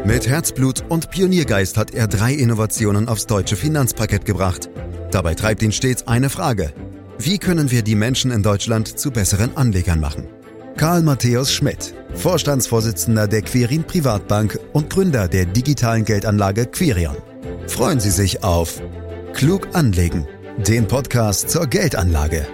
Mit Herzblut und Pioniergeist hat er 3 Innovationen aufs deutsche Finanzparkett gebracht. Dabei treibt ihn stets eine Frage: Wie können wir die Menschen in Deutschland zu besseren Anlegern machen? Karl Matthäus Schmidt, Vorstandsvorsitzender der Quirin Privatbank und Gründer der digitalen Geldanlage Quirion. Freuen Sie sich auf Klug anlegen, den Podcast zur Geldanlage.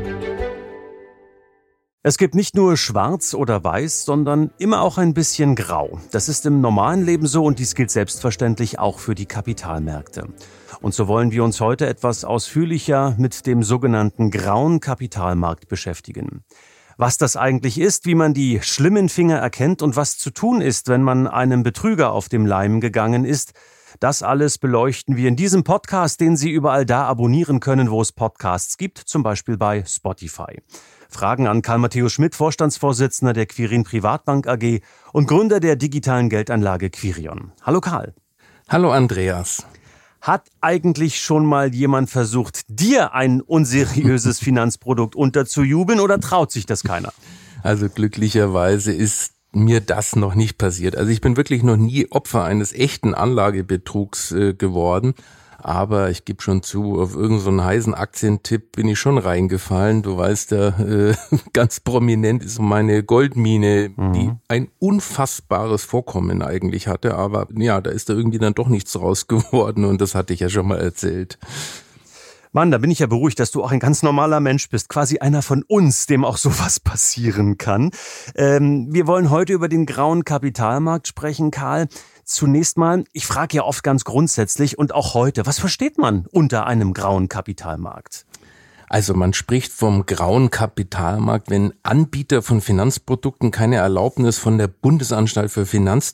Es gibt nicht nur schwarz oder weiß, sondern immer auch ein bisschen grau. Das ist im normalen Leben so und dies gilt selbstverständlich auch für die Kapitalmärkte. Und so wollen wir uns heute etwas ausführlicher mit dem sogenannten grauen Kapitalmarkt beschäftigen. Was das eigentlich ist, wie man die schlimmen Finger erkennt und was zu tun ist, wenn man einem Betrüger auf dem Leim gegangen ist, das alles beleuchten wir in diesem Podcast, den Sie überall da abonnieren können, wo es Podcasts gibt, zum Beispiel bei Spotify. Fragen an Karl Matthäus Schmidt, Vorstandsvorsitzender der Quirin Privatbank AG und Gründer der digitalen Geldanlage Quirion. Hallo Karl. Hallo Andreas. Hat eigentlich schon mal jemand versucht, dir ein unseriöses Finanzprodukt unterzujubeln oder traut sich das keiner? Also glücklicherweise ist mir das noch nicht passiert. Also ich bin wirklich noch nie Opfer eines echten Anlagebetrugs geworden. Aber ich gebe schon zu, auf irgendeinen so einen heißen Aktientipp bin ich schon reingefallen. Du weißt ja, ganz prominent ist meine Goldmine, die ein unfassbares Vorkommen eigentlich hatte. Aber ja, da ist da irgendwie dann doch nichts raus geworden und das hatte ich ja schon mal erzählt. Mann, da bin ich ja beruhigt, dass du auch ein ganz normaler Mensch bist. Quasi einer von uns, dem auch sowas passieren kann. Wir wollen heute über den grauen Kapitalmarkt sprechen, Karl. Zunächst mal, ich frage ja oft ganz grundsätzlich und auch heute, was versteht man unter einem grauen Kapitalmarkt? Also man spricht vom grauen Kapitalmarkt, wenn Anbieter von Finanzprodukten keine Erlaubnis von der Bundesanstalt für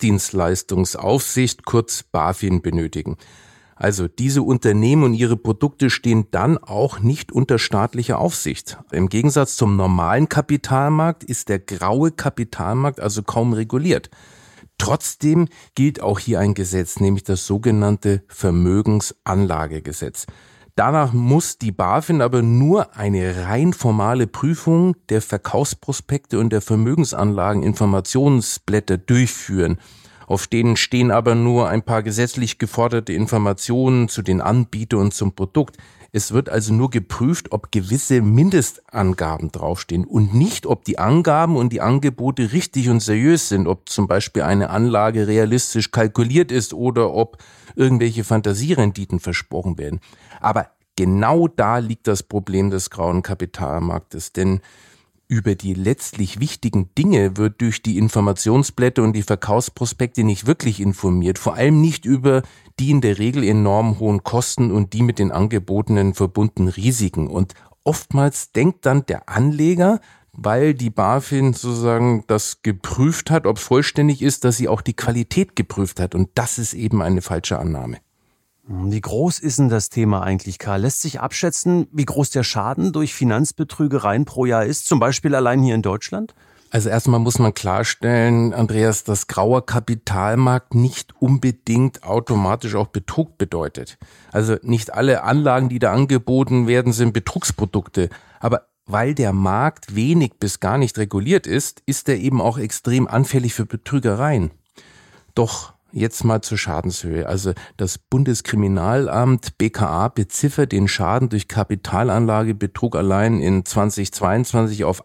Finanzdienstleistungsaufsicht, kurz BaFin, benötigen. Also diese Unternehmen und ihre Produkte stehen dann auch nicht unter staatlicher Aufsicht. Im Gegensatz zum normalen Kapitalmarkt ist der graue Kapitalmarkt also kaum reguliert. Trotzdem gilt auch hier ein Gesetz, nämlich das sogenannte Vermögensanlagegesetz. Danach muss die BaFin aber nur eine rein formale Prüfung der Verkaufsprospekte und der Vermögensanlageninformationsblätter durchführen. Auf denen stehen aber nur ein paar gesetzlich geforderte Informationen zu den Anbietern und zum Produkt. Es wird also nur geprüft, ob gewisse Mindestangaben draufstehen und nicht, ob die Angaben und die Angebote richtig und seriös sind, ob zum Beispiel eine Anlage realistisch kalkuliert ist oder ob irgendwelche Fantasierenditen versprochen werden. Aber genau da liegt das Problem des grauen Kapitalmarktes, denn über die letztlich wichtigen Dinge wird durch die Informationsblätter und die Verkaufsprospekte nicht wirklich informiert, vor allem nicht über die in der Regel enorm hohen Kosten und die mit den Angebotenen verbundenen Risiken. Und oftmals denkt dann der Anleger, weil die BaFin sozusagen das geprüft hat, ob es vollständig ist, dass sie auch die Qualität geprüft hat. Und das ist eben eine falsche Annahme. Wie groß ist denn das Thema eigentlich, Karl? Lässt sich abschätzen, wie groß der Schaden durch Finanzbetrügereien pro Jahr ist, zum Beispiel allein hier in Deutschland? Also erstmal muss man klarstellen, Andreas, dass grauer Kapitalmarkt nicht unbedingt automatisch auch Betrug bedeutet. Also nicht alle Anlagen, die da angeboten werden, sind Betrugsprodukte. Aber weil der Markt wenig bis gar nicht reguliert ist, ist er eben auch extrem anfällig für Betrügereien. Doch jetzt mal zur Schadenshöhe. Also das Bundeskriminalamt BKA beziffert den Schaden durch Kapitalanlagebetrug allein in 2022 auf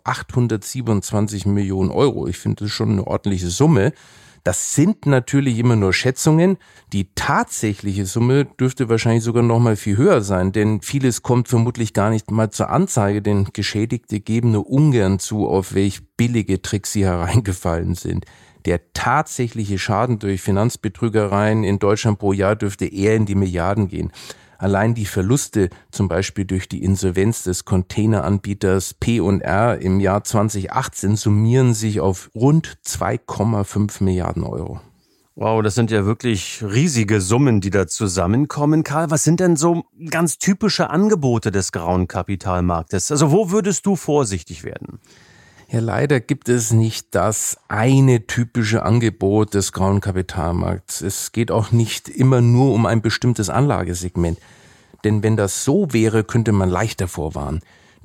827 Millionen Euro. Ich finde das schon eine ordentliche Summe. Das sind natürlich immer nur Schätzungen. Die tatsächliche Summe dürfte wahrscheinlich sogar noch mal viel höher sein, denn vieles kommt vermutlich gar nicht mal zur Anzeige, denn Geschädigte geben nur ungern zu, auf welch billige Tricks sie hereingefallen sind. Der tatsächliche Schaden durch Finanzbetrügereien in Deutschland pro Jahr dürfte eher in die Milliarden gehen. Allein die Verluste, zum Beispiel durch die Insolvenz des Containeranbieters P&R im Jahr 2018, summieren sich auf rund 2,5 Milliarden Euro. Wow, das sind ja wirklich riesige Summen, die da zusammenkommen. Karl, was sind denn so ganz typische Angebote des grauen Kapitalmarktes? Also wo würdest du vorsichtig werden? Ja, leider gibt es nicht das eine typische Angebot des grauen Kapitalmarkts. Es geht auch nicht immer nur um ein bestimmtes Anlagesegment. Denn wenn das so wäre, könnte man leichter vorwarnen.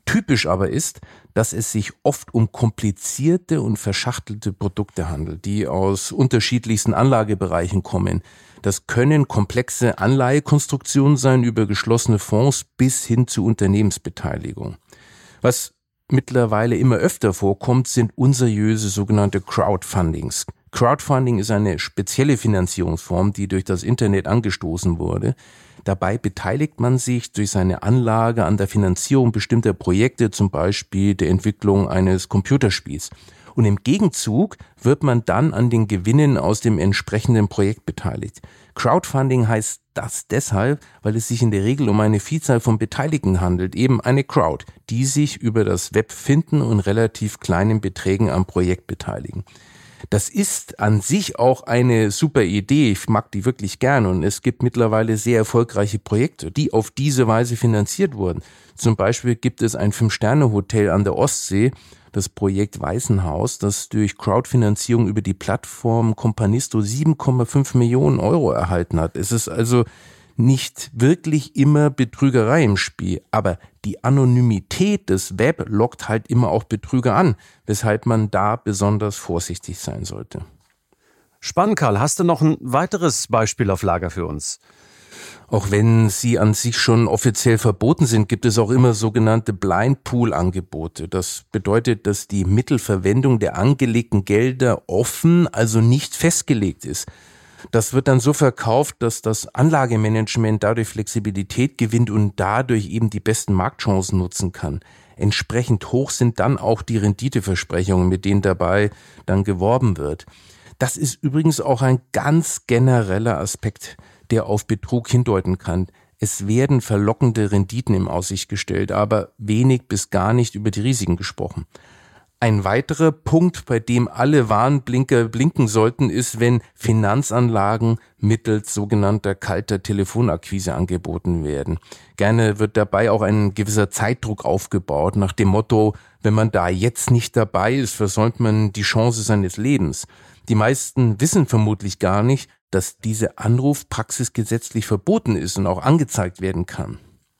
Typisch aber ist, dass es sich oft um komplizierte und verschachtelte Produkte handelt, die aus unterschiedlichsten Anlagebereichen kommen. Das können komplexe Anleihekonstruktionen sein, über geschlossene Fonds bis hin zu Unternehmensbeteiligung. Was mittlerweile immer öfter vorkommt, sind unseriöse sogenannte Crowdfundings. Crowdfunding ist eine spezielle Finanzierungsform, die durch das Internet angestoßen wurde. Dabei beteiligt man sich durch seine Anlage an der Finanzierung bestimmter Projekte, zum Beispiel der Entwicklung eines Computerspiels. Und im Gegenzug wird man dann an den Gewinnen aus dem entsprechenden Projekt beteiligt. Crowdfunding heißt das deshalb, weil es sich in der Regel um eine Vielzahl von Beteiligten handelt, eben eine Crowd, die sich über das Web finden und relativ kleinen Beträgen am Projekt beteiligen. Das ist an sich auch eine super Idee, ich mag die wirklich gerne und es gibt mittlerweile sehr erfolgreiche Projekte, die auf diese Weise finanziert wurden. Zum Beispiel gibt es ein 5-Sterne-Hotel an der Ostsee, das Projekt Weißenhaus, das durch Crowdfinanzierung über die Plattform Companisto 7,5 Millionen Euro erhalten hat. Es ist also nicht wirklich immer Betrügerei im Spiel, aber die Anonymität des Web lockt halt immer auch Betrüger an, weshalb man da besonders vorsichtig sein sollte. Spannend, Karl. Hast du noch ein weiteres Beispiel auf Lager für uns? Auch wenn sie an sich schon offiziell verboten sind, gibt es auch immer sogenannte Blind-Pool-Angebote. Das bedeutet, dass die Mittelverwendung der angelegten Gelder offen, also nicht festgelegt ist. Das wird dann so verkauft, dass das Anlagemanagement dadurch Flexibilität gewinnt und dadurch eben die besten Marktchancen nutzen kann. Entsprechend hoch sind dann auch die Renditeversprechungen, mit denen dabei dann geworben wird. Das ist übrigens auch ein ganz genereller Aspekt, der auf Betrug hindeuten kann. Es werden verlockende Renditen in Aussicht gestellt, aber wenig bis gar nicht über die Risiken gesprochen. Ein weiterer Punkt, bei dem alle Warnblinker blinken sollten, ist, wenn Finanzanlagen mittels sogenannter kalter Telefonakquise angeboten werden. Gerne wird dabei auch ein gewisser Zeitdruck aufgebaut, nach dem Motto, wenn man da jetzt nicht dabei ist, versäumt man die Chance seines Lebens. Die meisten wissen vermutlich gar nicht, dass diese Anrufpraxis gesetzlich verboten ist und auch angezeigt werden kann.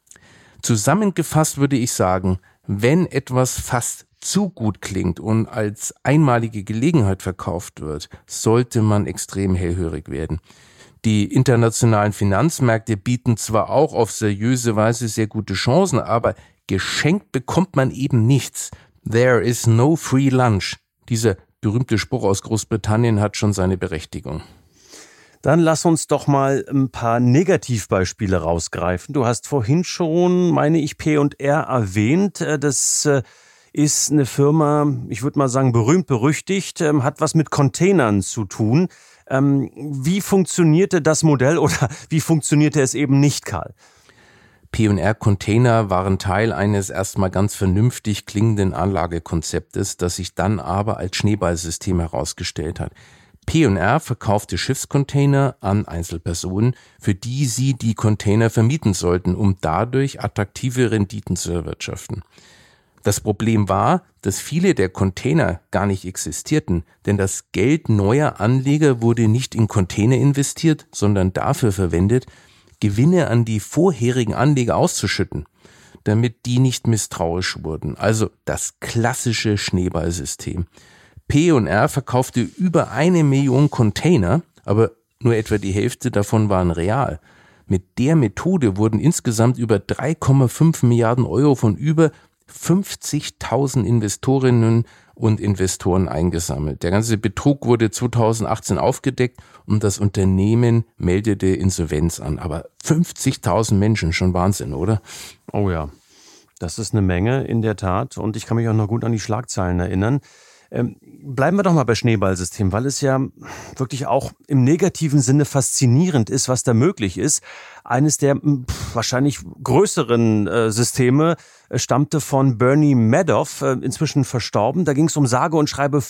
Zusammengefasst würde ich sagen, wenn etwas fast zu gut klingt und als einmalige Gelegenheit verkauft wird, sollte man extrem hellhörig werden. Die internationalen Finanzmärkte bieten zwar auch auf seriöse Weise sehr gute Chancen, aber geschenkt bekommt man eben nichts. There is no free lunch. Dieser berühmte Spruch aus Großbritannien hat schon seine Berechtigung. Dann lass uns doch mal ein paar Negativbeispiele rausgreifen. Du hast vorhin schon, meine ich, P&R erwähnt. Das ist eine Firma, ich würde mal sagen, berühmt, berüchtigt, hat was mit Containern zu tun. Wie funktionierte das Modell oder wie funktionierte es eben nicht, Karl? P&R-Container waren Teil eines erstmal ganz vernünftig klingenden Anlagekonzeptes, das sich dann aber als Schneeballsystem herausgestellt hat. P&R verkaufte Schiffscontainer an Einzelpersonen, für die sie die Container vermieten sollten, um dadurch attraktive Renditen zu erwirtschaften. Das Problem war, dass viele der Container gar nicht existierten, denn das Geld neuer Anleger wurde nicht in Container investiert, sondern dafür verwendet, Gewinne an die vorherigen Anleger auszuschütten, damit die nicht misstrauisch wurden. Also das klassische Schneeballsystem. P&R verkaufte über 1 Million Container, aber nur etwa die Hälfte davon waren real. Mit der Methode wurden insgesamt über 3,5 Milliarden Euro von über 50.000 Investorinnen und Investoren eingesammelt. Der ganze Betrug wurde 2018 aufgedeckt und das Unternehmen meldete Insolvenz an. Aber 50.000 Menschen, schon Wahnsinn, oder? Oh ja, das ist eine Menge in der Tat und ich kann mich auch noch gut an die Schlagzeilen erinnern. Bleiben wir doch mal bei Schneeballsystem, weil es ja wirklich auch im negativen Sinne faszinierend ist, was da möglich ist. Eines der wahrscheinlich größeren Systeme stammte von Bernie Madoff, inzwischen verstorben. Da ging es um sage und schreibe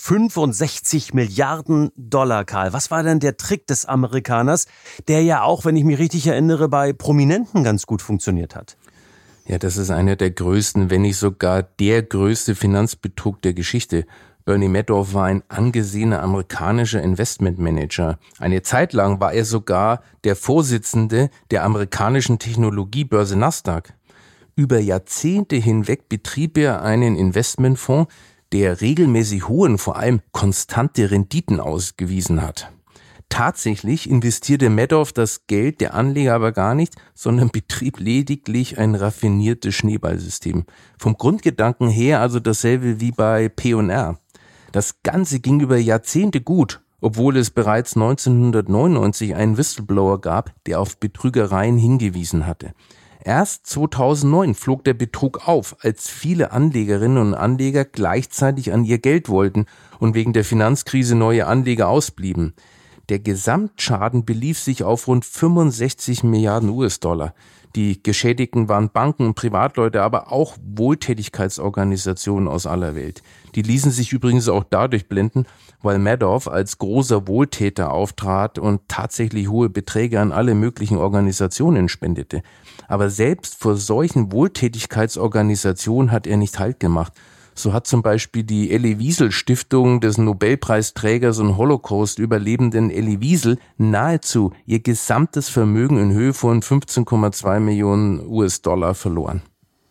65 Milliarden $, Karl. Was war denn der Trick des Amerikaners, der ja auch, wenn ich mich richtig erinnere, bei Prominenten ganz gut funktioniert hat? Ja, das ist einer der größten, wenn nicht sogar der größte Finanzbetrug der Geschichte. Bernie Madoff war ein angesehener amerikanischer Investmentmanager. Eine Zeit lang war er sogar der Vorsitzende der amerikanischen Technologiebörse Nasdaq. Über Jahrzehnte hinweg betrieb er einen Investmentfonds, der regelmäßig hohe und vor allem konstante Renditen ausgewiesen hat. Tatsächlich investierte Madoff das Geld der Anleger aber gar nicht, sondern betrieb lediglich ein raffiniertes Schneeballsystem. Vom Grundgedanken her also dasselbe wie bei P&R. Das Ganze ging über Jahrzehnte gut, obwohl es bereits 1999 einen Whistleblower gab, der auf Betrügereien hingewiesen hatte. Erst 2009 flog der Betrug auf, als viele Anlegerinnen und Anleger gleichzeitig an ihr Geld wollten und wegen der Finanzkrise neue Anleger ausblieben. Der Gesamtschaden belief sich auf rund 65 Milliarden US-Dollar. Die Geschädigten waren Banken und Privatleute, aber auch Wohltätigkeitsorganisationen aus aller Welt. Die ließen sich übrigens auch dadurch blenden, weil Madoff als großer Wohltäter auftrat und tatsächlich hohe Beträge an alle möglichen Organisationen spendete. Aber selbst vor solchen Wohltätigkeitsorganisationen hat er nicht Halt gemacht. So hat zum Beispiel die Elie Wiesel Stiftung des Nobelpreisträgers und Holocaust-Überlebenden Elie Wiesel nahezu ihr gesamtes Vermögen in Höhe von 15,2 Millionen US-Dollar verloren.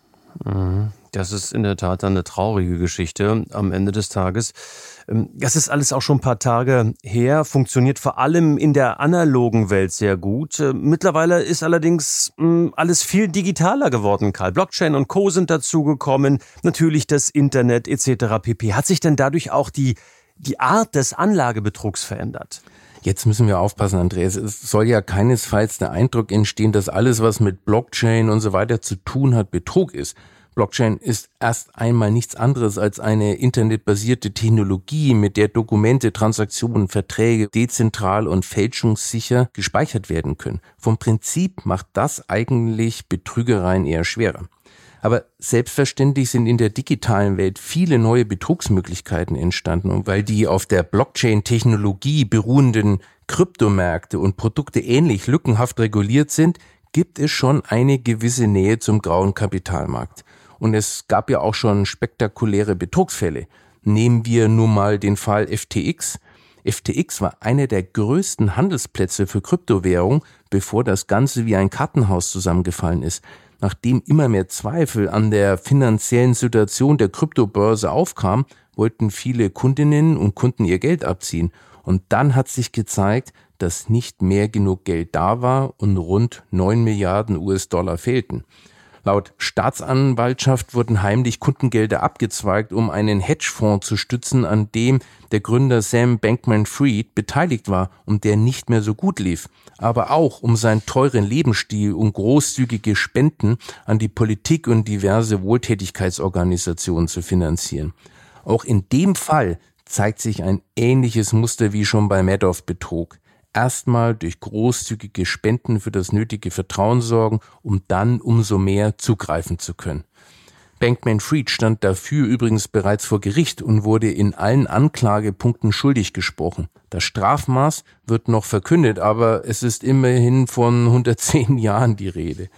Das ist in der Tat eine traurige Geschichte am Ende des Tages. Das ist alles auch schon ein paar Tage her, funktioniert vor allem in der analogen Welt sehr gut. Mittlerweile ist allerdings alles viel digitaler geworden, Karl. Blockchain und Co. sind dazugekommen, natürlich das Internet etc. pp. Hat sich denn dadurch auch die Art des Anlagebetrugs verändert? Jetzt müssen wir aufpassen, Andreas. Es soll ja keinesfalls der Eindruck entstehen, dass alles, was mit Blockchain und so weiter zu tun hat, Betrug ist. Blockchain ist erst einmal nichts anderes als eine internetbasierte Technologie, mit der Dokumente, Transaktionen, Verträge dezentral und fälschungssicher gespeichert werden können. Vom Prinzip macht das eigentlich Betrügereien eher schwerer. Aber selbstverständlich sind in der digitalen Welt viele neue Betrugsmöglichkeiten entstanden. Und weil die auf der Blockchain-Technologie beruhenden Kryptomärkte und Produkte ähnlich lückenhaft reguliert sind, gibt es schon eine gewisse Nähe zum grauen Kapitalmarkt. Und es gab ja auch schon spektakuläre Betrugsfälle. Nehmen wir nun mal den Fall FTX. FTX war einer der größten Handelsplätze für Kryptowährung, bevor das Ganze wie ein Kartenhaus zusammengefallen ist. Nachdem immer mehr Zweifel an der finanziellen Situation der Kryptobörse aufkamen, wollten viele Kundinnen und Kunden ihr Geld abziehen. Und dann hat sich gezeigt, dass nicht mehr genug Geld da war und rund 9 Milliarden US-Dollar fehlten. Laut Staatsanwaltschaft wurden heimlich Kundengelder abgezweigt, um einen Hedgefonds zu stützen, an dem der Gründer Sam Bankman-Fried beteiligt war und der nicht mehr so gut lief. Aber auch um seinen teuren Lebensstil und großzügige Spenden an die Politik und diverse Wohltätigkeitsorganisationen zu finanzieren. Auch in dem Fall zeigt sich ein ähnliches Muster wie schon bei Madoff-Betrug. Erstmal durch großzügige Spenden für das nötige Vertrauen sorgen, um dann umso mehr zugreifen zu können. Bankman-Fried stand dafür übrigens bereits vor Gericht und wurde in allen Anklagepunkten schuldig gesprochen. Das Strafmaß wird noch verkündet, aber es ist immerhin von 110 Jahren die Rede.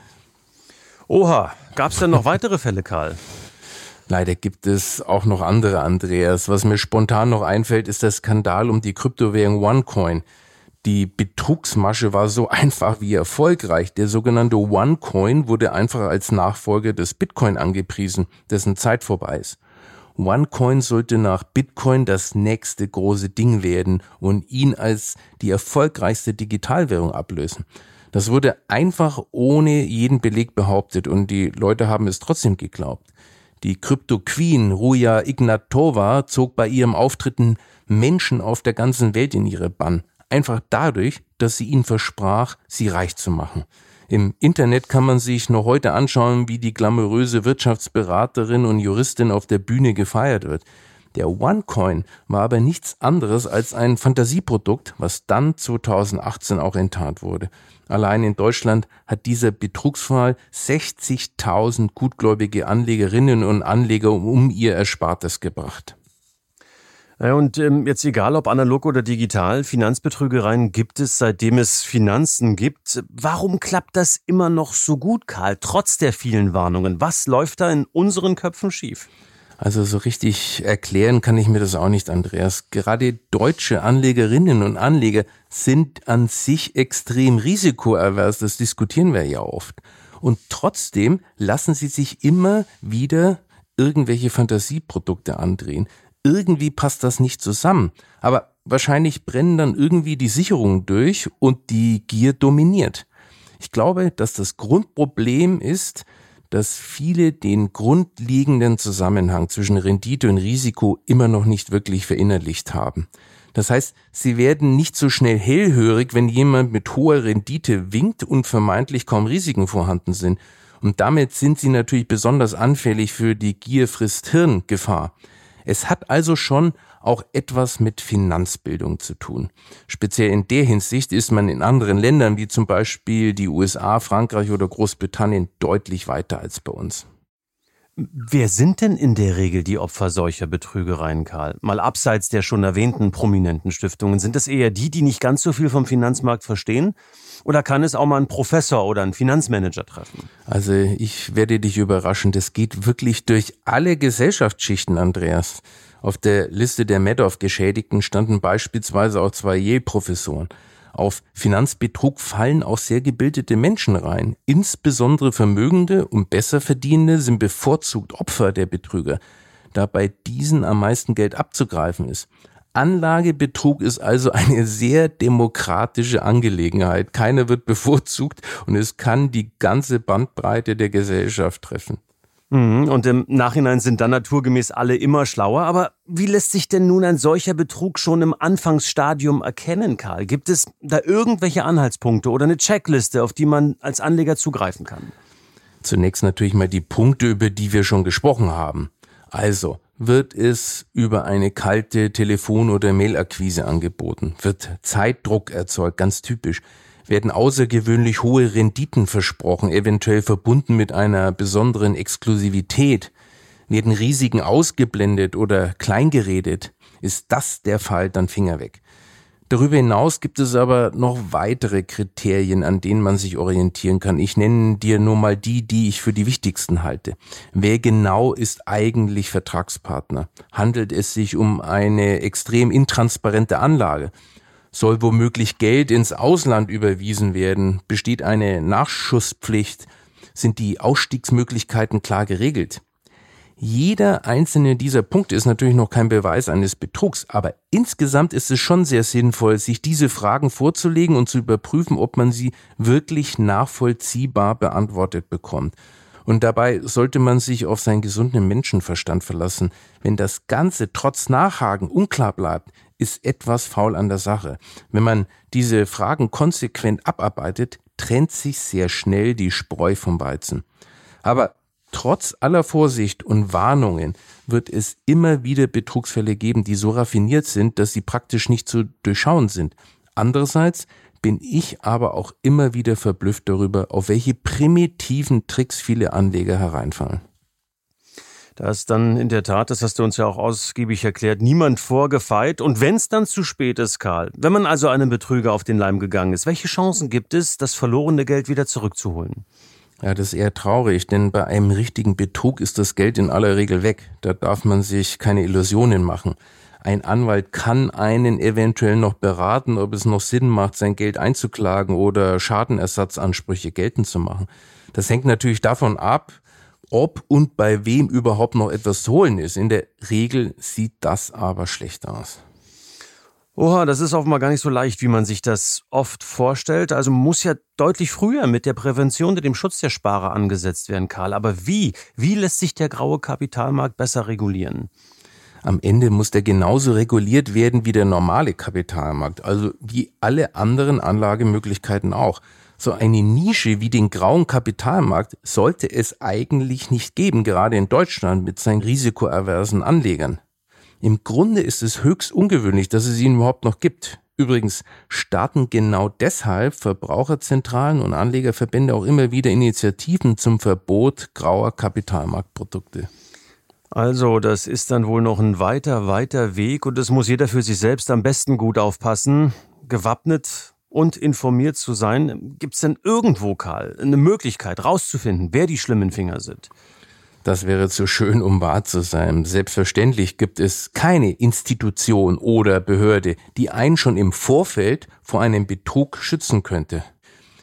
Oha, gab es denn noch weitere Fälle, Karl? Leider gibt es auch noch andere, Andreas. Was mir spontan noch einfällt, ist der Skandal um die Kryptowährung OneCoin. Die Betrugsmasche war so einfach wie erfolgreich. Der sogenannte OneCoin wurde einfach als Nachfolger des Bitcoin angepriesen, dessen Zeit vorbei ist. OneCoin sollte nach Bitcoin das nächste große Ding werden und ihn als die erfolgreichste Digitalwährung ablösen. Das wurde einfach ohne jeden Beleg behauptet und die Leute haben es trotzdem geglaubt. Die Krypto-Queen Ruja Ignatova zog bei ihrem Auftritten Menschen auf der ganzen Welt in ihre Bann. Einfach dadurch, dass sie ihnen versprach, sie reich zu machen. Im Internet kann man sich noch heute anschauen, wie die glamouröse Wirtschaftsberaterin und Juristin auf der Bühne gefeiert wird. Der OneCoin war aber nichts anderes als ein Fantasieprodukt, was dann 2018 auch enttarnt wurde. Allein in Deutschland hat dieser Betrugsfall 60.000 gutgläubige Anlegerinnen und Anleger um ihr Erspartes gebracht. Ja, und jetzt egal ob analog oder digital, Finanzbetrügereien gibt es, seitdem es Finanzen gibt. Warum klappt das immer noch so gut, Karl, trotz der vielen Warnungen? Was läuft da in unseren Köpfen schief? Also so richtig erklären kann ich mir das auch nicht, Andreas. Gerade deutsche Anlegerinnen und Anleger sind an sich extrem risikoavers, das diskutieren wir ja oft. Und trotzdem lassen sie sich immer wieder irgendwelche Fantasieprodukte andrehen. Irgendwie passt das nicht zusammen. Aber wahrscheinlich brennen dann irgendwie die Sicherungen durch und die Gier dominiert. Ich glaube, dass das Grundproblem ist, dass viele den grundlegenden Zusammenhang zwischen Rendite und Risiko immer noch nicht wirklich verinnerlicht haben. Das heißt, sie werden nicht so schnell hellhörig, wenn jemand mit hoher Rendite winkt und vermeintlich kaum Risiken vorhanden sind. Und damit sind sie natürlich besonders anfällig für die Gier-frisst-Hirn-Gefahr. Es hat also schon auch etwas mit Finanzbildung zu tun. Speziell in der Hinsicht ist man in anderen Ländern wie zum Beispiel die USA, Frankreich oder Großbritannien deutlich weiter als bei uns. Wer sind denn in der Regel die Opfer solcher Betrügereien, Karl? Mal abseits der schon erwähnten prominenten Stiftungen. Sind es eher die nicht ganz so viel vom Finanzmarkt verstehen? Oder kann es auch mal einen Professor oder einen Finanzmanager treffen? Also ich werde dich überraschen, das geht wirklich durch alle Gesellschaftsschichten, Andreas. Auf der Liste der Madoff-Geschädigten standen beispielsweise auch 2 Yale-Professoren. Auf Finanzbetrug fallen auch sehr gebildete Menschen rein. Insbesondere Vermögende und Besserverdienende sind bevorzugt Opfer der Betrüger, da bei diesen am meisten Geld abzugreifen ist. Anlagebetrug ist also eine sehr demokratische Angelegenheit. Keiner wird bevorzugt und es kann die ganze Bandbreite der Gesellschaft treffen. Und im Nachhinein sind dann naturgemäß alle immer schlauer. Aber wie lässt sich denn nun ein solcher Betrug schon im Anfangsstadium erkennen, Karl? Gibt es da irgendwelche Anhaltspunkte oder eine Checkliste, auf die man als Anleger zugreifen kann? Zunächst natürlich mal die Punkte, über die wir schon gesprochen haben. Also, wird es über eine kalte Telefon- oder Mailakquise angeboten? Wird Zeitdruck erzeugt, ganz typisch? Werden außergewöhnlich hohe Renditen versprochen, eventuell verbunden mit einer besonderen Exklusivität? Werden Risiken ausgeblendet oder kleingeredet? Ist das der Fall, dann Finger weg. Darüber hinaus gibt es aber noch weitere Kriterien, an denen man sich orientieren kann. Ich nenne dir nur mal die ich für die wichtigsten halte. Wer genau ist eigentlich Vertragspartner? Handelt es sich um eine extrem intransparente Anlage? Soll womöglich Geld ins Ausland überwiesen werden? Besteht eine Nachschusspflicht? Sind die Ausstiegsmöglichkeiten klar geregelt? Jeder einzelne dieser Punkte ist natürlich noch kein Beweis eines Betrugs, aber insgesamt ist es schon sehr sinnvoll, sich diese Fragen vorzulegen und zu überprüfen, ob man sie wirklich nachvollziehbar beantwortet bekommt. Und dabei sollte man sich auf seinen gesunden Menschenverstand verlassen. Wenn das Ganze trotz Nachhaken unklar bleibt, ist etwas faul an der Sache. Wenn man diese Fragen konsequent abarbeitet, trennt sich sehr schnell die Spreu vom Weizen. Aber trotz aller Vorsicht und Warnungen wird es immer wieder Betrugsfälle geben, die so raffiniert sind, dass sie praktisch nicht zu durchschauen sind. Andererseits bin ich aber auch immer wieder verblüfft darüber, auf welche primitiven Tricks viele Anleger hereinfallen. Da ist dann in der Tat, das hast du uns ja auch ausgiebig erklärt, niemand vorgefeit. Und wenn es dann zu spät ist, Karl, wenn man also einem Betrüger auf den Leim gegangen ist, welche Chancen gibt es, das verlorene Geld wieder zurückzuholen? Ja, das ist eher traurig, denn bei einem richtigen Betrug ist das Geld in aller Regel weg. Da darf man sich keine Illusionen machen. Ein Anwalt kann einen eventuell noch beraten, ob es noch Sinn macht, sein Geld einzuklagen oder Schadenersatzansprüche geltend zu machen. Das hängt natürlich davon ab, ob und bei wem überhaupt noch etwas zu holen ist. In der Regel sieht das aber schlecht aus. Oha, das ist offenbar gar nicht so leicht, wie man sich das oft vorstellt. Also muss ja deutlich früher mit der Prävention und dem Schutz der Sparer angesetzt werden, Karl. Aber wie? Wie lässt sich der graue Kapitalmarkt besser regulieren? Am Ende muss der genauso reguliert werden wie der normale Kapitalmarkt, also wie alle anderen Anlagemöglichkeiten auch. So eine Nische wie den grauen Kapitalmarkt sollte es eigentlich nicht geben, gerade in Deutschland mit seinen risikoaversen Anlegern. Im Grunde ist es höchst ungewöhnlich, dass es ihn überhaupt noch gibt. Übrigens starten genau deshalb Verbraucherzentralen und Anlegerverbände auch immer wieder Initiativen zum Verbot grauer Kapitalmarktprodukte. Also, das ist dann wohl noch ein weiter Weg und es muss jeder für sich selbst am besten gut aufpassen, gewappnet und informiert zu sein. Gibt es denn irgendwo, Karl, eine Möglichkeit rauszufinden, wer die schlimmen Finger sind? Das wäre zu schön, um wahr zu sein. Selbstverständlich gibt es keine Institution oder Behörde, die einen schon im Vorfeld vor einem Betrug schützen könnte.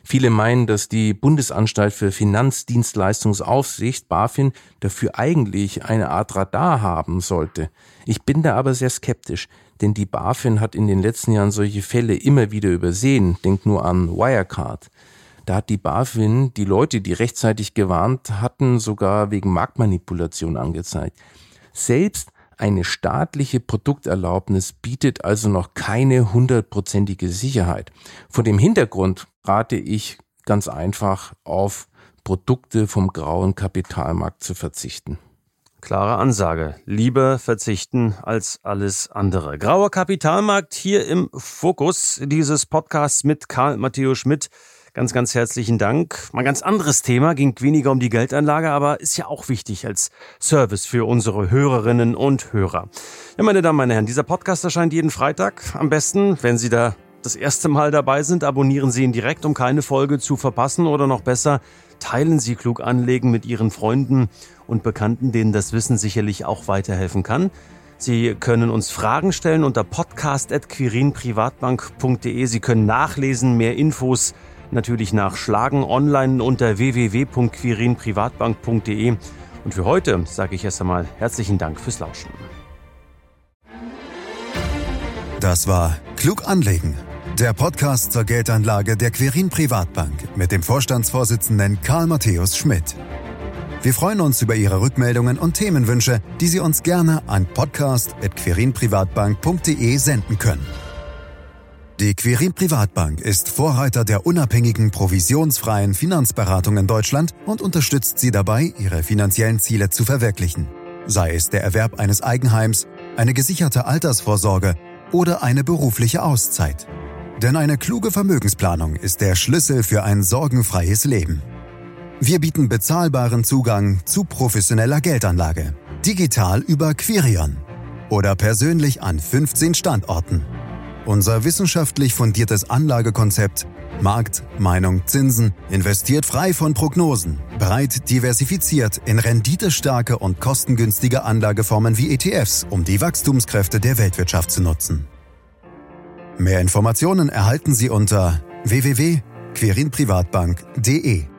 Viele meinen, dass die Bundesanstalt für Finanzdienstleistungsaufsicht, BaFin, dafür eigentlich eine Art Radar haben sollte. Ich bin da aber sehr skeptisch, denn die BaFin hat in den letzten Jahren solche Fälle immer wieder übersehen. Denkt nur an Wirecard. Da hat die BaFin die Leute, die rechtzeitig gewarnt hatten, sogar wegen Marktmanipulation angezeigt. Selbst eine staatliche Produkterlaubnis bietet also noch keine 100%ige Sicherheit. Vor dem Hintergrund rate ich ganz einfach auf Produkte vom grauen Kapitalmarkt zu verzichten. Klare Ansage. Lieber verzichten als alles andere. Grauer Kapitalmarkt hier im Fokus dieses Podcasts mit Karl Matthäus Schmidt. Ganz, ganz herzlichen Dank. Mal ein ganz anderes Thema, ging weniger um die Geldanlage, aber ist ja auch wichtig als Service für unsere Hörerinnen und Hörer. Ja, meine Damen, meine Herren, dieser Podcast erscheint jeden Freitag. Am besten, wenn Sie da das erste Mal dabei sind, abonnieren Sie ihn direkt, um keine Folge zu verpassen. Oder noch besser, teilen Sie Klug anlegen mit Ihren Freunden und Bekannten, denen das Wissen sicherlich auch weiterhelfen kann. Sie können uns Fragen stellen unter podcast@quirinprivatbank.de. Sie können nachlesen, mehr Infos natürlich nachschlagen online unter www.quirinprivatbank.de. Und für heute sage ich erst einmal herzlichen Dank fürs Lauschen. Das war Klug anlegen, der Podcast zur Geldanlage der Quirin Privatbank mit dem Vorstandsvorsitzenden Karl Matthäus Schmidt. Wir freuen uns über Ihre Rückmeldungen und Themenwünsche, die Sie uns gerne an podcast@quirinprivatbank.de senden können. Die Quirin Privatbank ist Vorreiter der unabhängigen, provisionsfreien Finanzberatung in Deutschland und unterstützt Sie dabei, Ihre finanziellen Ziele zu verwirklichen. Sei es der Erwerb eines Eigenheims, eine gesicherte Altersvorsorge oder eine berufliche Auszeit. Denn eine kluge Vermögensplanung ist der Schlüssel für ein sorgenfreies Leben. Wir bieten bezahlbaren Zugang zu professioneller Geldanlage. Digital über Quirion oder persönlich an 15 Standorten. Unser wissenschaftlich fundiertes Anlagekonzept Markt, Meinung, Zinsen investiert frei von Prognosen, breit diversifiziert in renditestarke und kostengünstige Anlageformen wie ETFs, um die Wachstumskräfte der Weltwirtschaft zu nutzen. Mehr Informationen erhalten Sie unter www.quirinprivatbank.de.